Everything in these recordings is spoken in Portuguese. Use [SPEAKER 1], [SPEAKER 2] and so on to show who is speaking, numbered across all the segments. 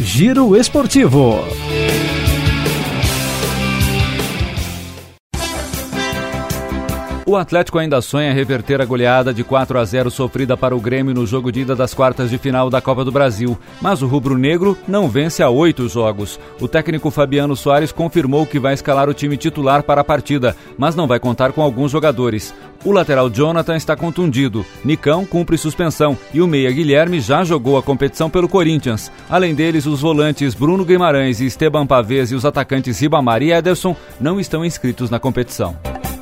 [SPEAKER 1] Giro Esportivo. O Atlético ainda sonha reverter a goleada de 4-0 sofrida para o Grêmio no jogo de ida das quartas de final da Copa do Brasil, mas o rubro-negro não vence há 8 jogos. O técnico Fabiano Soares confirmou que vai escalar o time titular para a partida, mas não vai contar com alguns jogadores. O lateral Jonathan está contundido, Nicão cumpre suspensão e o meia Guilherme já jogou a competição pelo Corinthians. Além deles, os volantes Bruno Guimarães e Esteban Pavés e os atacantes Ribamar e Ederson não estão inscritos na competição.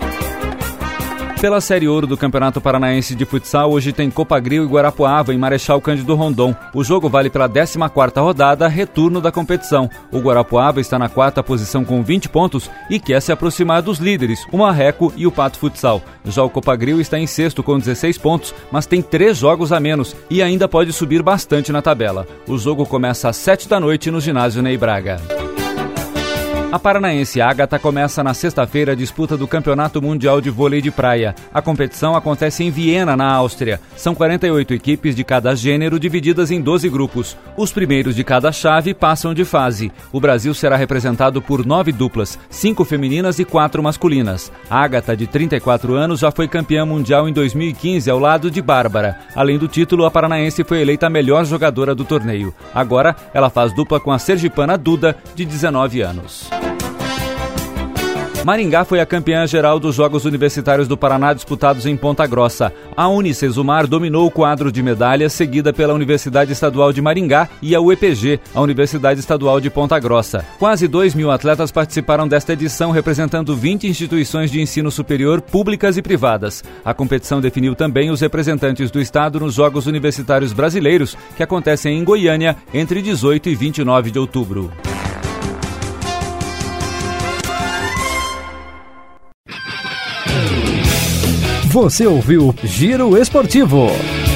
[SPEAKER 1] Pela Série Ouro do Campeonato Paranaense de Futsal, hoje tem Copagril e Guarapuava em Marechal Cândido Rondon. O jogo vale pela 14ª rodada, retorno da competição. O Guarapuava está na 4ª posição com 20 pontos e quer se aproximar dos líderes, o Marreco e o Pato Futsal. Já o Copagril está em 6º com 16 pontos, mas tem 3 jogos a menos e ainda pode subir bastante na tabela. O jogo começa às 7 da noite no ginásio Ney Braga. A paranaense Ágata começa na sexta-feira a disputa do Campeonato Mundial de Vôlei de Praia. A competição acontece em Viena, na Áustria. São 48 equipes de cada gênero divididas em 12 grupos. Os primeiros de cada chave passam de fase. O Brasil será representado por 9 duplas, 5 femininas e 4 masculinas. A Ágata, de 34 anos, já foi campeã mundial em 2015 ao lado de Bárbara. Além do título, a paranaense foi eleita a melhor jogadora do torneio. Agora, ela faz dupla com a sergipana Duda, de 19 anos. Maringá foi a campeã geral dos Jogos Universitários do Paraná disputados em Ponta Grossa. A Unicesumar dominou o quadro de medalhas, seguida pela Universidade Estadual de Maringá e a UEPG, a Universidade Estadual de Ponta Grossa. Quase 2.000 atletas participaram desta edição, representando 20 instituições de ensino superior, públicas e privadas. A competição definiu também os representantes do estado nos Jogos Universitários Brasileiros, que acontecem em Goiânia entre 18 e 29 de outubro. Você ouviu Giro Esportivo.